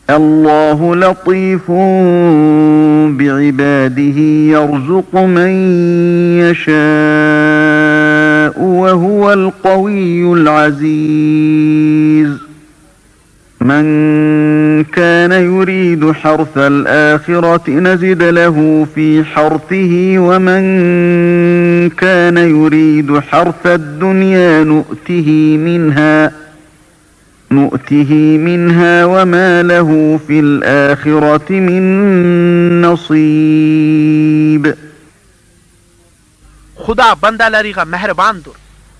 الله لطيف بعباده يرزق من يشاء وهو القوي العزيز من كان يريد حرث الآخرة نزد له في حرثه ومن كان يريد حرث الدنيا نؤته منها وما له في الآخرة من نصيب. خدا بندالariga mehribondir.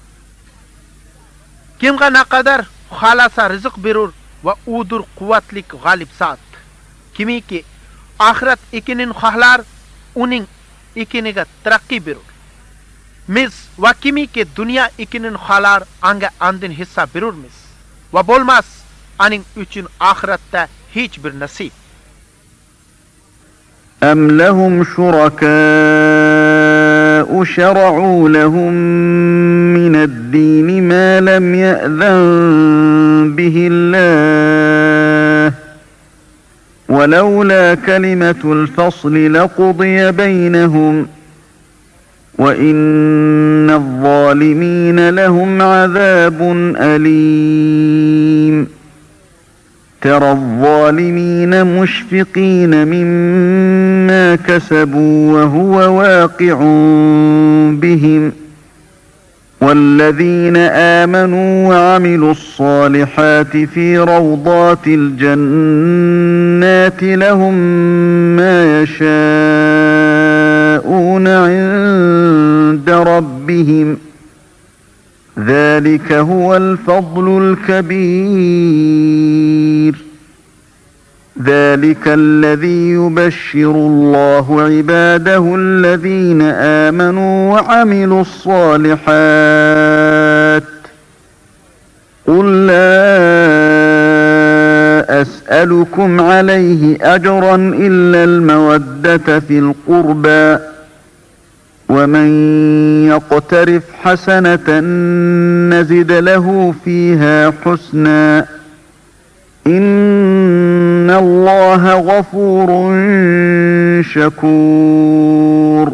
Kimga naqadar xolasa rizq berur va udur quvvatlik g'olib zot. Kimiki oxirat ekinin xohlar, uning ekiniga taraqqiy berur. Biz va kimiki dunyo ekinin xohlar, anga andin hissa berurmiz. Va bo'lmas aning uchun oxiratda hech bir nasib. أم لهم شركاء شرعوا لهم من الدين ما لم يأذن به الله ولولا كلمة الفصل لقضي بينهم وإن الظالمين لهم عذاب أليم. ترى الظالمين مشفقين مما كسبوا وهو واقع بهم والذين آمنوا وعملوا الصالحات في روضات الجنات لهم ما يشاءون عند ربهم ذلك هو الفضل الكبير. ذلك الذي يبشر الله عباده الذين آمنوا وعملوا الصالحات. قل لا أسألكم عليه أجرا إلا المودة في القربى ومن يقترف حسنة نزد له فيها حسنا إن الله غفور شكور.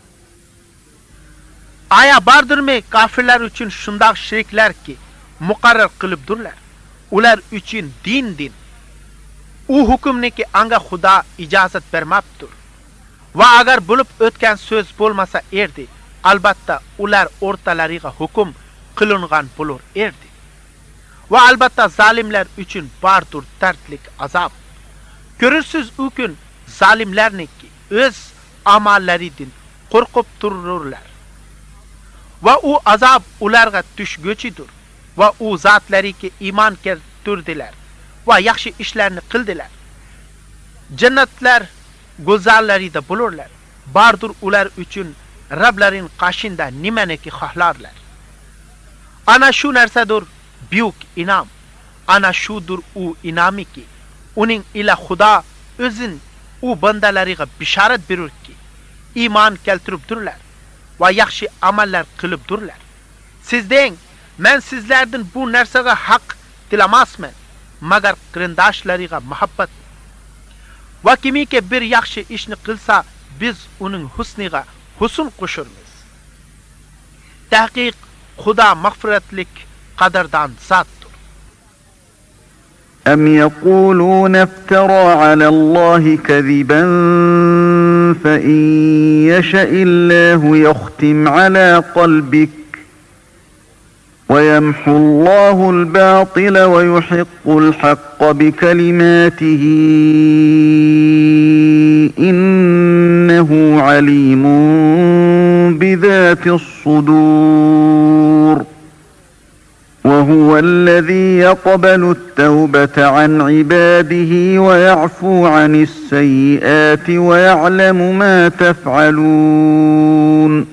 Aya bardırmı kafirler için şundak şirkler ki muqarrar qılıbdurlar. Ular için din. U hukmni ki anga Xudo ijozat bermabdir. Va agar bo'lib o'tgan so'z bo'lmasa erdi, albatta ular o'rtalariga hukm qilingan bo'lur erdi. Va albatta zalimlar uchun bardur dardlik azob. Ko'rursiz u kun zalimlarniki o'z amallaridan qo'rqib tururlar. Va u azob ularga tushguchidir. Va u zotlariki iymon keltirdilar va yaxshi ishlarni qildilar. Jannatlar go'zallarida bo'lurlar. Bardur ular uchun Rablarin qashinda nimaniki xohlarlar. Ana shu narsadir buyuk inom. Ana shudir u inomiki uning ila Xudo o'zin u bandalariga bishorat berurki, iymon keltiribdirlar va yaxshi amallar qilibdirlar. Siz deng, men sizlardan bu narsaga haq tilamasman, magar qarindoshlariga muhabbat. Va kimiki bir yaxshi ishni qilsa, biz uning husniga husn qo'shurmiz. Tahqiq Xudo mag'firatlik qadrdan zotdir. أم يقولون افترى على الله كذبا فإن يشاء الله يختم على قلبك ويمحو الله الباطل ويحق الحق بكلماته إنه عليم بذات الصدور. وهو الذي يقبل التوبة عن عباده ويعفو عن السيئات ويعلم ما تفعلون.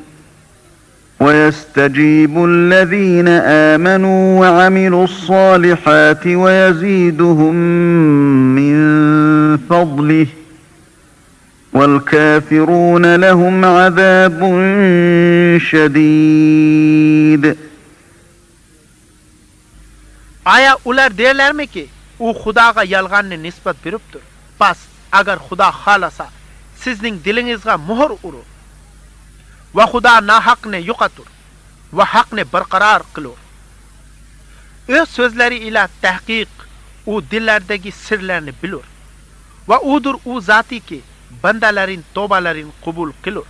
ويستجيب الذين آمنوا وعملوا الصالحات ويزيدهم من فضله والكافرون لهم عذاب شديد. Aya ular derlermi ki u Xudoga yolg'onni nisbat beribdir. Bas agar Xudo xolasa sizning dilingizga muhr urur va Xudo nohaqni yo'qotur va haqni barqaror qilur. O'z so'zlari ila tahqiq u dillardagi sirlarni bilur va udur u zatiki bandalarin tobalarin qabul qilur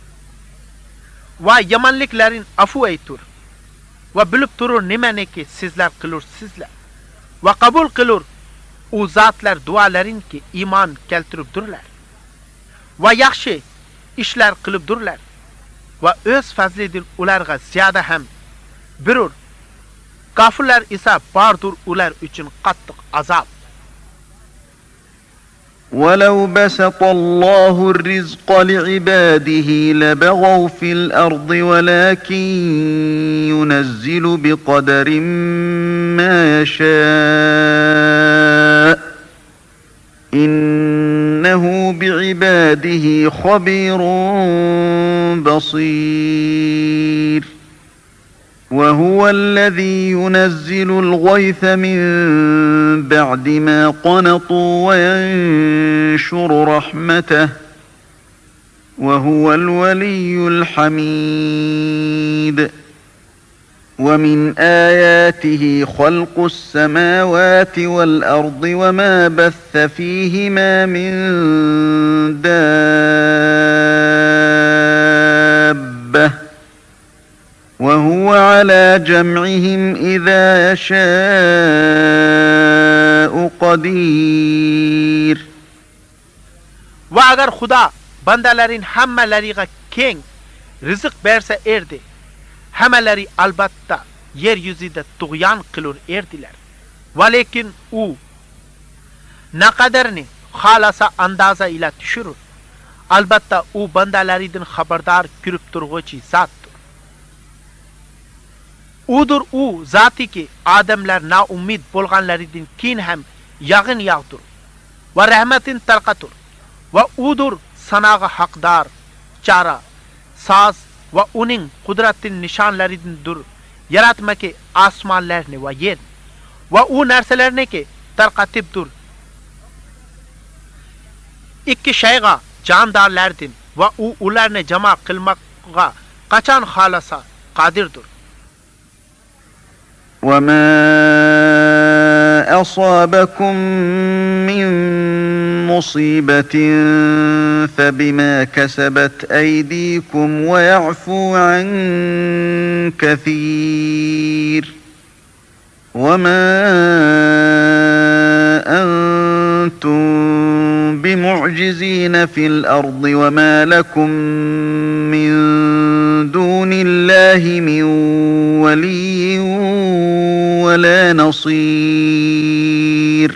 va yomonliklarin afu aytur va bilib turur nimaniki sizlar qilursizlar va qabul qilur u zotlar duolarinki iymon keltiribdirlar va yaxshi ishlar qilibdirlar va o'z fazlidan ularga ziyoda ham berur. Kafirlar esa bordur ular uchun qattiq azob. ولو بسط الله الرزق لعباده لبغوا في الأرض ولكن ينزل بقدر ما يشاء إنه بعباده خبير بصير وهو الذي ينزل الغيث من بعد ما قنطوا وينشر رحمته وهو الولي الحميد ومن آياته خلق السماوات والأرض وما بث فيهما من دابة وهو على جمعهم إذا يشاء قدير. Va agar Xudo bandalarin hammalariga keng rizq bersa erdi, hammalari albatta yer yuzida tug'yon qilur erdilar. Va lekin u naqadarni xolasa andoza ila tushirur. Albatta u bandalaridan xabardor ko'rib turg'uvchi zotdir. Udur u zatiki odamlar noumid bo'lganlaridan keyin ham yog'in yog'dir va rahmatin tarqatur va udur sanoga haqdor chara soz va uning qudratin nishonlaridandir yaratmaki osmonlarni va yer va u narsalarniki tarqatibdir. Ikki shayga jondorlardan va u ularni jamo qilmoqqa qachon xolasa qodirdir. وما أصابكم من مصيبة فبما كسبت أيديكم ويعفو عن كثير وما أنتم بمعجزين في الأرض وما لكم من دون الله من ولي ولا نصير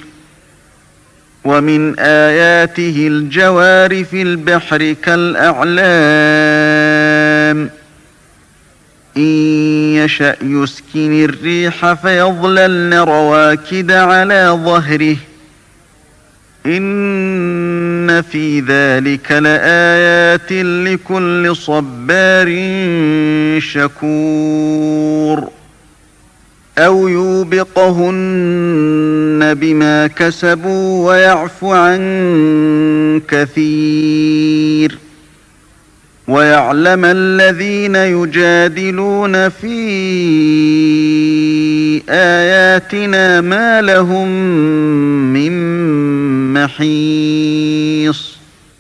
ومن آياته الجوار في البحر كالأعلام إن يشأ يسكن الريح فيظللن رواكد على ظهره إن في ذلك لآيات لكل صبار شكور أو يوبقهن بما كسبوا ويعفو عن كثير ويعلم الذين يجادلون في آياتنا ما لهم من محيص.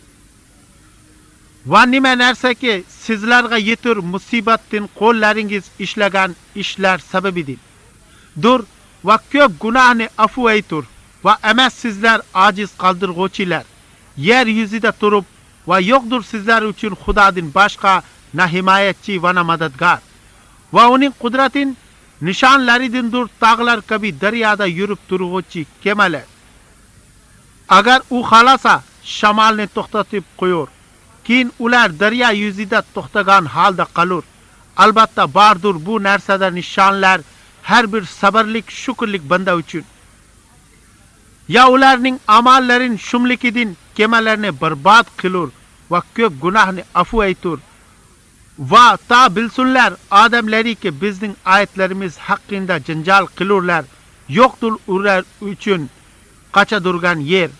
Va nima narsaki sizlarga yetur musibatdan qo'llaringiz ishlagan ishlar sababidir. Dur va ko'p gunohni afu aytur va emas sizlar ojiz qoldirg'uvchilar. Yer yuzida turib va yo'qdir sizlar uchun Xudodan boshqa na himoyatchi va na madadgor. Va uning qudratin nishonlaridandir tog'lar kabi daryoda yurib turg'uvchi kemalar. Agar u xolasa shamolni to'xtatib qo'yur, keyin ular daryo yuzida to'xtagan holda qolur. Albatta bordir bu narsada nishonlar har bir sabrlik shukrlik banda uchun. Ya ularning amallarin shumlikidan kemalarni barbod qilur va ko'p gunohni afu aytur. Va ta bilsunlar odamlariki bizning oyatlarimiz haqqında janjal qilurlar. Yo'qdir ular uchun qacha yer.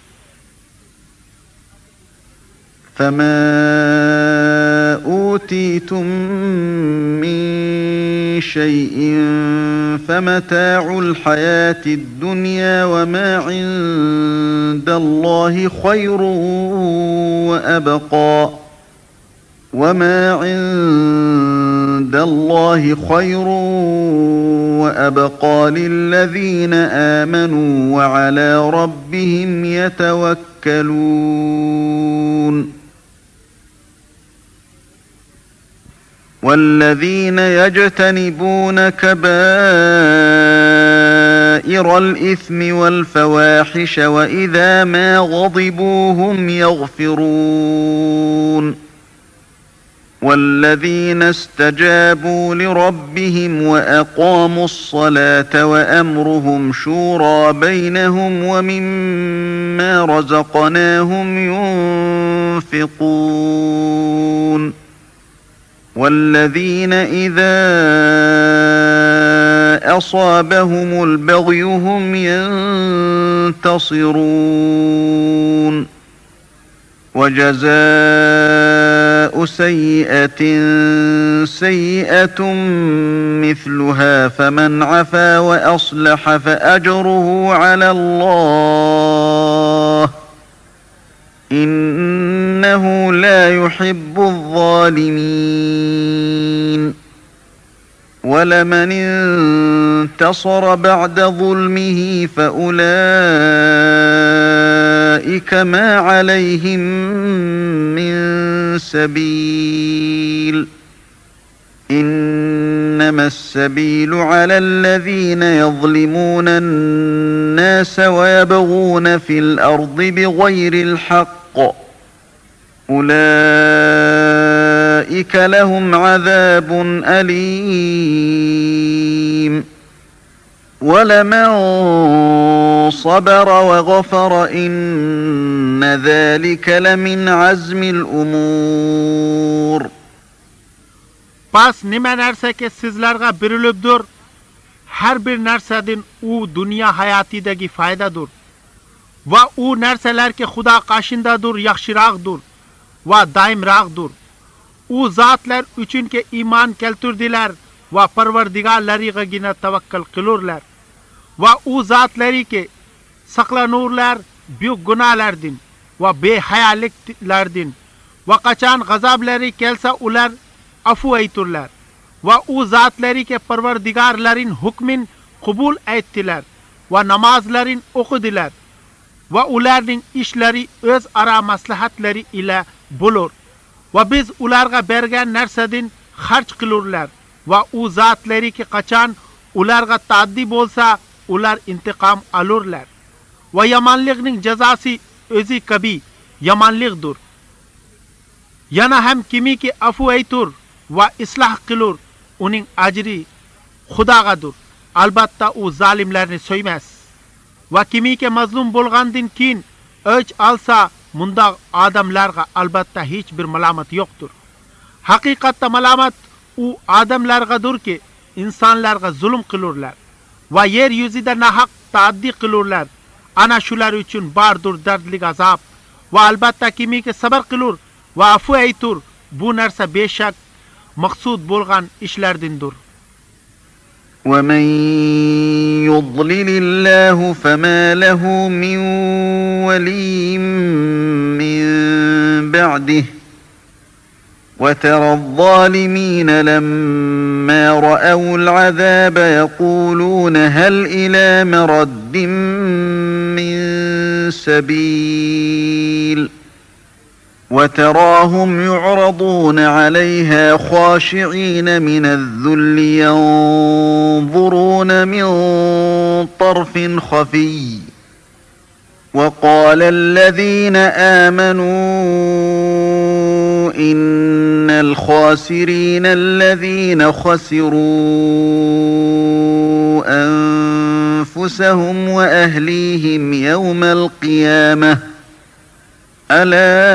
فما أوتيتم من شيء فمتاع الحياة الدنيا وما عند الله خير وأبقى للذين آمنوا وعلى ربهم يتوكلون والذين يجتنبون كبائر الإثم والفواحش وإذا ما غضبوا هم يغفرون والذين استجابوا لربهم وأقاموا الصلاة وأمرهم شورى بينهم ومما رزقناهم ينفقون والذين إذا أصابهم البغي هم ينتصرون وجزاء سيئة سيئة مثلها فمن عفا وأصلح فأجره على الله إنه لا يحب الظالمين ولمن انتصر بعد ظلمه فأولئك ما عليهم من سبيل إنما السبيل على الذين يظلمون الناس ويبغون في الأرض بغير الحق أولئك لهم عذاب أليم ولمن صبر وغفر إن ذلك لمن عزم الأمور Pas nima narsaki sizlarga berilibdir, har bir narsadan u dunyo hayotidagi foydadir va u narsalarki Xudo qashindadir yaxshiroqdir va doimroqdir. U zotlar uchunki iymon keltirdilar va Parvardigorlarigagina tavakkal qilurlar va u zotlariki saqlanurlar buyuk gunohlardan va behayoliklardan va qachon g'azablari kelsa ular afu ayturlar va u zotlariki Parvardigorlarin hukmin qabul etdilar va namozlarin o'qidilar va ularning ishlari o'z ara maslahatlari ila bo'lur va biz ularga bergan narsadan xarj qilurlar va u zotlariki qachon ularga ta'ddi bo'lsa ular intiqom olurlar va yomonlikning jazosi o'zi kabi yomonlikdir. Yana ham kimiki afu aytur va isloh qilur uning ajri Xudogadir. Albatta u zolimlarni so'ymas. Va kimiki mazlum bo'lgandan keyin o'ch olsa mundaq odamlarga albatta hech bir malomat yo'qdir. Haqiqatda malomat u odamlargadirki insonlarga zulm qilurlar va yer yuzida nahaq ta'ddi qilurlar. Ana shular uchun bordir dardli azob va albatta kimiki sabr qilur va afu aytur bu narsa beshak maqsud bo'lgan ishlardandir. ومن يضلل الله فما له من ولي من بعده وترى الظالمين لما رأوا العذاب يقولون هل إلى مرد من سبيل وتراهم يعرضون عليها خاشعين من الذل ينظرون من طرف خفي وقال الذين آمنوا إن الخاسرين الذين خسروا أنفسهم وأهليهم يوم القيامة ألا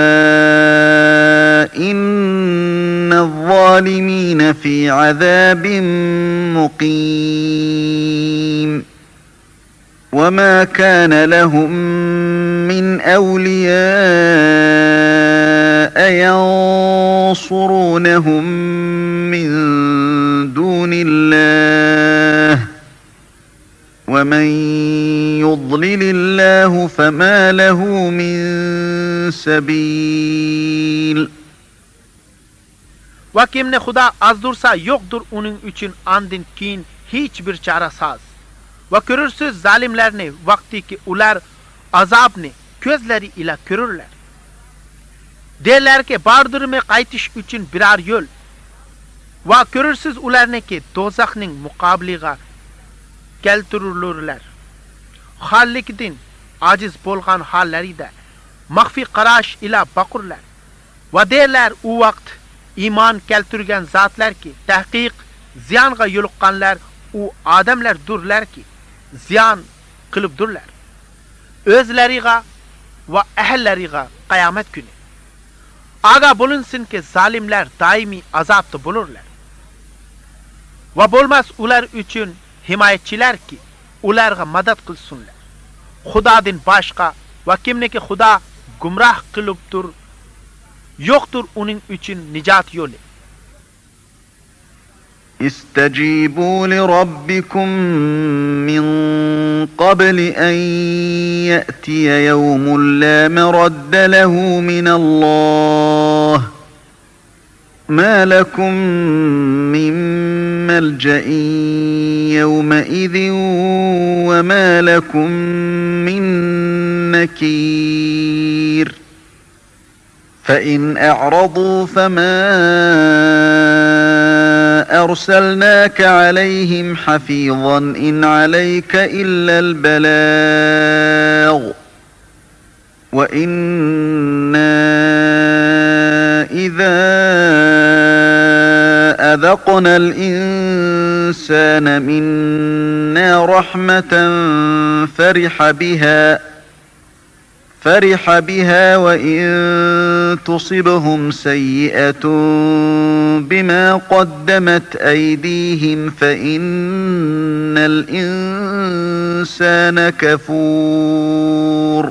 إن الظالمين في عذاب مقيم وما كان لهم من أولياء ينصرونهم من دون الله ومن يضلل الله فما له من سبيل. Va kimni Xudo azdursa yo'qdir uning uchun andin keyin hech bir chorasaz. Va ko'rursiz zalimlarni vaqtiki ular azobni ko'zlari ila ko'rurlar. Derlarki bordirmi qaytish uchun biror yo'l. Va ko'rursiz ularniki do'zaxning muqobiliga keltirilurlar. Xallikdan aciz bo'lgan hollarida maxfiy qarash ila baqurlar. Va derlar u vaqt iymon keltirgan zotlarki tahqiq ziyonga yo'liqqanlar u odamlardurlarki ziyon qilibdurlar o'zlariga va ahllariga qiyomat kuni. Aga bo'linsinki zalimlar doimiy azobda bo'lurlar. Va bo'lmas ular uchun himoyachilarki ularga madad qilsunlar. Xudodan boshqa va kimniki Xudo gumroh qilibdir yo'qdir uning uchun nijot yo'li. استجيبوا لربكم من قبل أن يأتي يوم لا مرد له من الله ما لكم من ملجأ يومئذ وما لكم من نكير. فإن أعرضوا فما أرسلناك عليهم حفيظا إن عليك إلا البلاغ وإنا إذا أذقنا الإنسان منا رحمة فرح بها وإن تصبهم سيئة بما قدمت أيديهم فإن الإنسان كفور.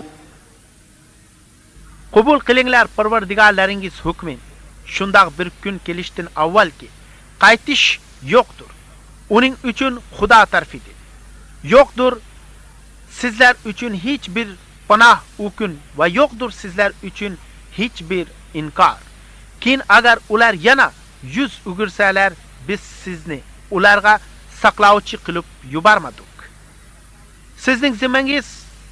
Qubul qilinglar Parvardigorlaringiz hukmin. Shundaq bir kun kelishdan avvalki qaytish yo'qdir. Uning uchun Xudo tarafidan. Yo'qdir sizlar uchun hech bir panoh u kun va yo'qdir sizlar uchun hech bir inkor. Keyin agar ular yana yuz o'girsalar biz sizni ularga saqlovchi qilib yubormadik. Sizning zimmangiz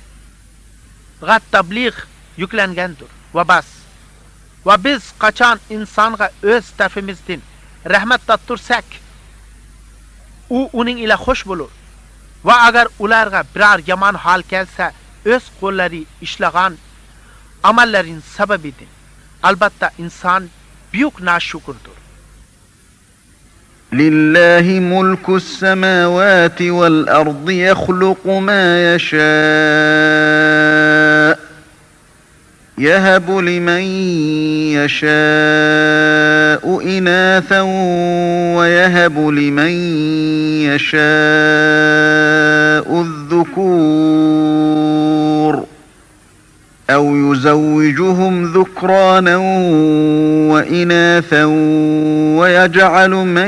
tabliğ yuklangandir va bas. Va biz qachon insonga o'z tarafimizdan rahmat tattursak u uning ila xush bo'lur. Va agar ularga biror yomon hol kelsa o'z qo'llari ishlagan amallarning sababidan albatta inson buyuk nashukurdir. لله ملك السماوات والأرض يخلق ما يشاء يهب لمن يشاء إناثا ويهب لمن يشاء الذكور أو يزوجهم ذكرانا وإناثا ويجعل من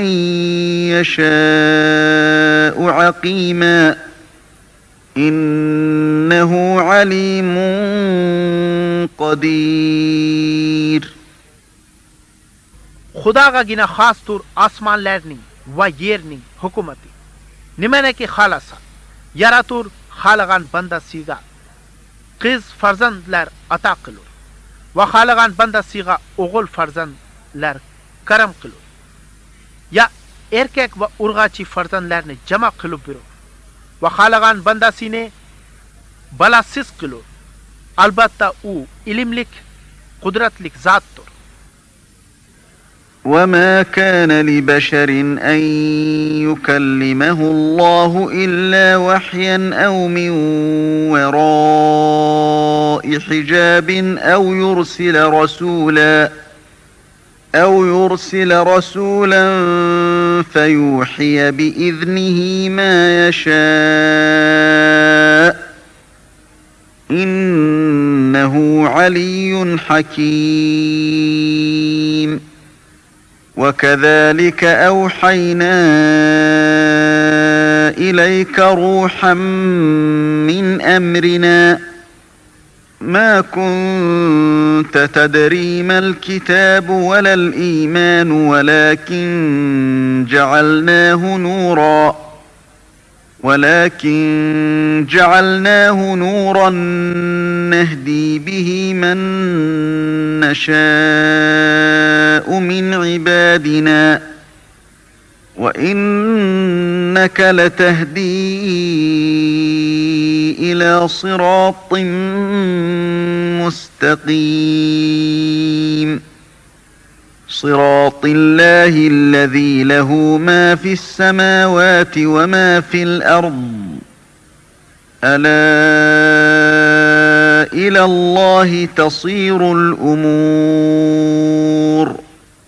يشاء عقيما إنه عليم قدير. Xudogagina xosdir osmonlarning va yerning hukumati. Nimaniki xolasa yaratur xalqan bandasiga qiz farzandlar ato qilur va xalqan bandasiga o'g'il farzandlar karam qilur. Ya erkak va urg'achi farzandlarni jama qilib berur va xalqan bandasini balasiz qilur. Albatta u ilmlik, qudratlik zotdir. وما كان لبشر أن يكلمه الله إلا وحيا أو من وراء حجاب أو يرسل رسولا فيوحي بإذنه ما يشاء إنه علي حكيم وكذلك أوحينا إليك روحا من أمرنا ما كنت تدري ما الكتاب ولا الإيمان ولكن جعلناه نورا نهدي به من نشاء من عبادنا وإنك لتهدي إلى صراط مستقيم صراط الله الذي له ما في السماوات وما في الأرض ألا إلى الله تصير الأمور.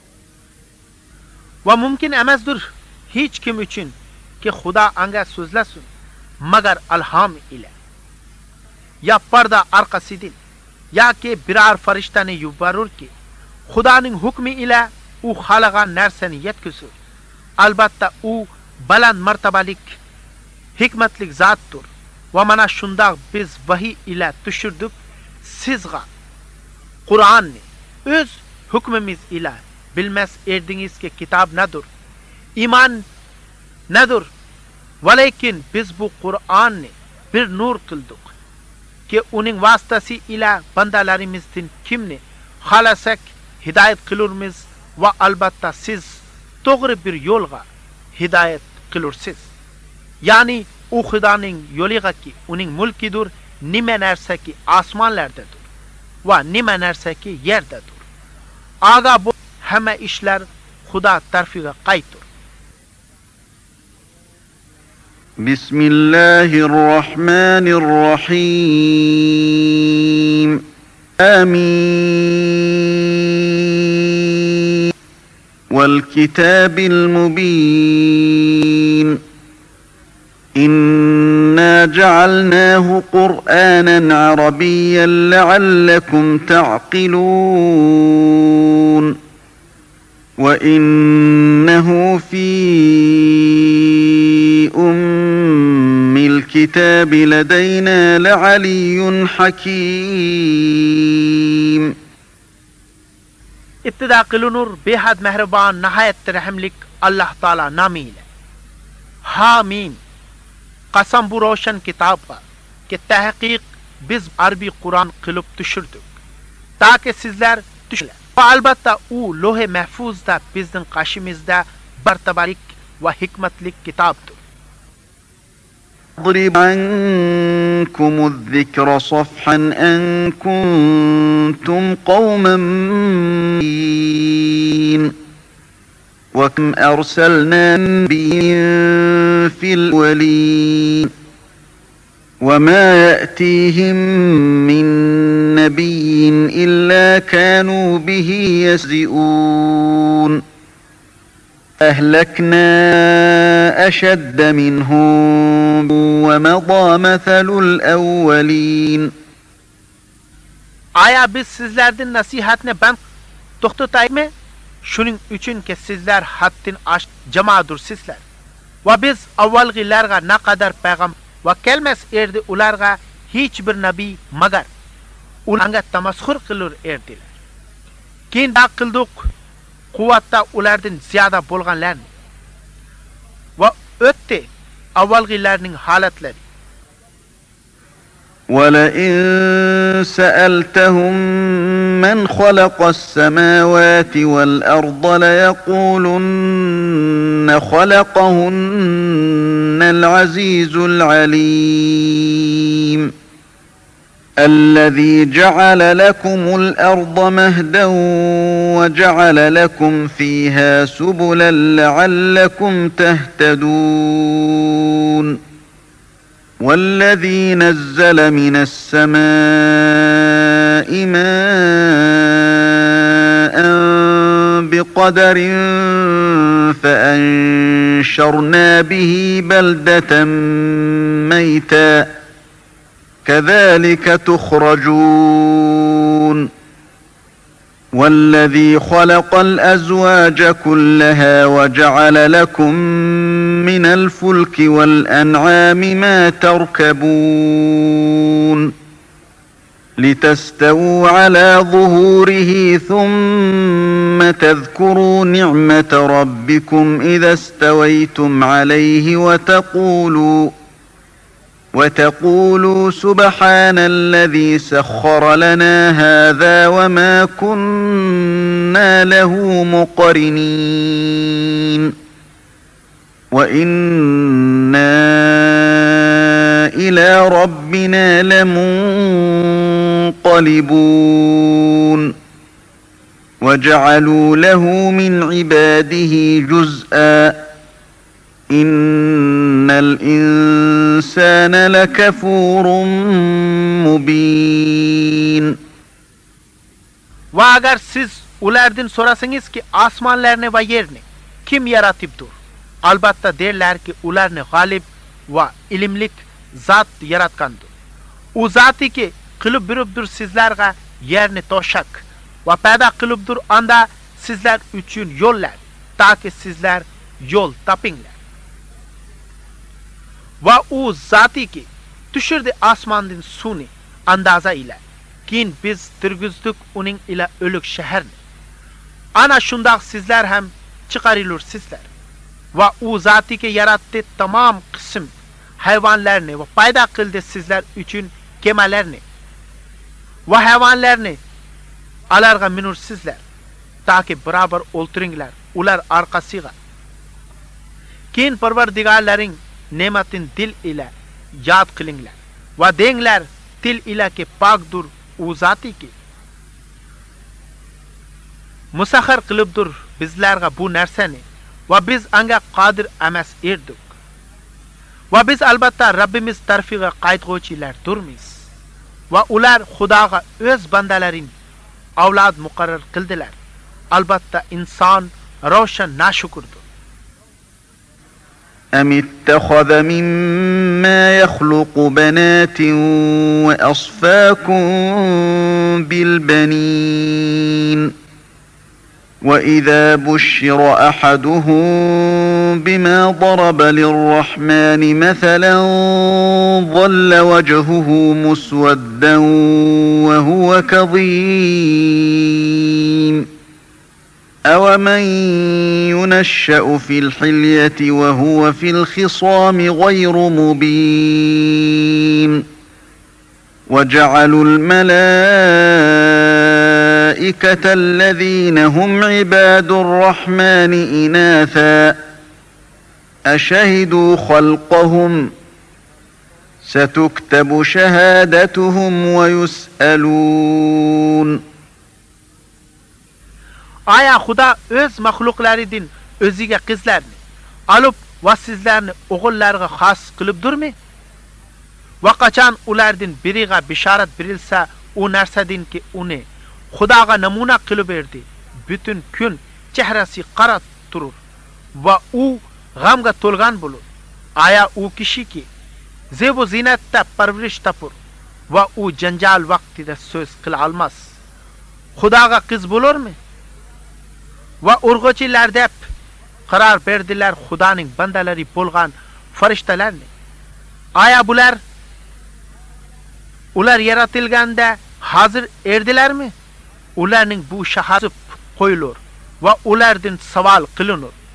Va mumkin emasdir hech kim uchun ki Xudo anga so'zlasin magar alham ila ya parda orqasidan yoki biror farishtani yuborurki Xudoning hukmi ila u xalagan narsani yetkazur. Albatta u baland martabalik hikmatlik zotdir. Va mana shundoq biz vahiy ila tushirdik sizga Qur'onni o'z hukmimiz ila bilmas erdingizki kitob nadir, iymon nadir. Valekin biz bu Qur'onni bir nur qildik ki uning vasitasi ila bandalarimizdan kimni xalasak hidayat qilurmiz va albatta siz to'g'ri bir yo'lga hidayat qilursiz. Ya'ni u Xudoning yo'liga ki uning mulkidir, nima narsaki osmonlardadir va nima narsaki yerdadir. Aga bu hamma ishlar Xudo tarafiga qaytur. Bismillahirrahmanirrahim. Amin. Wal kitabil mubin. إنا جعلناه قرآنا عربيا لعلكم تعقلون وإنه في أم الكتاب لدينا لعلي حكيم. ابتدا قلنور बेहद मेहरबान नहायत रहमलिक अल्लाह ताला नामी ile. Hamim. Qasam bu roşan kitapga ki tahqiq biz Arbi Kur'an qilib tushirdik. Taki sizlar tushlar. Va albatta u loh-i mahfuzda bizning qashimizda bartabalik va hikmatlik kitobdir. اضرب عنكم الذكر صفحا أن كنتم قوما مبين وكم أرسلنا نبيا في الأولين وما يأتيهم من نبي إلا كانوا به يستهزئون أهلكنا أشد منهم ومضى مثل الأولين. Aya biz sizlerden nasihatine ben to'xtataymi? Shuning uchun ki sizlar haddin ash jamoadir sizlar. Va biz avvalgilarga naqadar payg'am va kelmas erdi ularga hech bir nabiy magar ularga tamasxur qilur erdilar. Keyin da qildik quvvatda ulardan ziyoda bo'lganlarni va o'tdi avvalgilarning holatlari. ولئن سألتهم من خلق السماوات والأرض ليقولن خلقهن العزيز العليم الذي جعل لكم الأرض مهدا وجعل لكم فيها سبلا لعلكم تهتدون والذي نزل من السماء ماء بقدر فأنشرنا به بلدة ميتا كذلك تخرجون. تسألون والذي خلق الأزواج كلها وجعل لكم من الفلك والأنعام ما تركبون لتستووا على ظهوره ثم تذكروا نعمة ربكم إذا استويتم عليه وتقولوا سبحان الذي سخر لنا هذا وما كنا له مقرنين وإنا إلى ربنا لمنقلبون وجعلوا له من عباده جزءا إن الإنسان لكفور مبين. Va agar siz ulardan so'rasangiz ki osmonlarni va yerni kim yaratibdir? Albatta derlar ki ularni g'olib va ilmlik zot yaratgandir. U zoti ki qilib biribdir sizlarga yerni to'shak va paydo qilibdir anda sizlar uchun yo'llar taki sizlar yo'l topinglar. Va u zoti ki tushirdi osmondan suvni andoza ila keyin biz tirgizdik uning ila o'lik shaharni. Ana shundoq sizlar ham chiqarilursizlar. Va u zoti ki yaratdi tamom qism hayvonlarni va paydo qildi sizlar uchun kemalarni va hayvonlarni alarga minursizlar taki barabar o'ltiringlar ular orqasiga. Keyin Parvardigorlaring ne'matin dil ila yod qilinglar va denglar til ila ki pokdur u zoti ki musaxxar qilibdir bizlarga bu narsani va biz anga qodir emas edik. Va biz albatta Rabbimiz tarafiga qaytg'uvchilar turmiz. Va ular Xudoga o'z bandalarin avlod muqarrar qildilar. Albatta inson ravshan nashukurdir. أم اتخذ مما يخلق بنات وأصفاكم بالبنين وإذا بشر أحدهم بما ضرب للرحمن مثلا ظل وجهه مسودا وهو كظيم أومن ينشأ في الحلية وهو في الخصام غير مبين وجعلوا الملائكة الذين هم عباد الرحمن إناثا أشهدوا خلقهم ستكتب شهادتهم ويسألون. Aya Xudo o'z maxluqlaridan o'ziga qizlarni olib va sizlarni o'g'illarga xos qilibdirmi? Va qachon ulardan biriga bishorat berilsa u narsadan ki uni Xudoga namuna qilib berdi, butun kun chehrasi qora turur va u g'amga to'lgan bo'lur. Aya u kishi ki zebu zinatda parvarish topur va u janjal vaqtida so'z qila olmas, Xudoga qiz bo'lurmi? Va urg'uchilar deb qaror berdilar Xudoning bandalari bo'lgan farishtalarni. Aya ular yaratilganda hozir erdilarmi? Ularning bu shahoti qo'yilur va ulardan savol qilinur.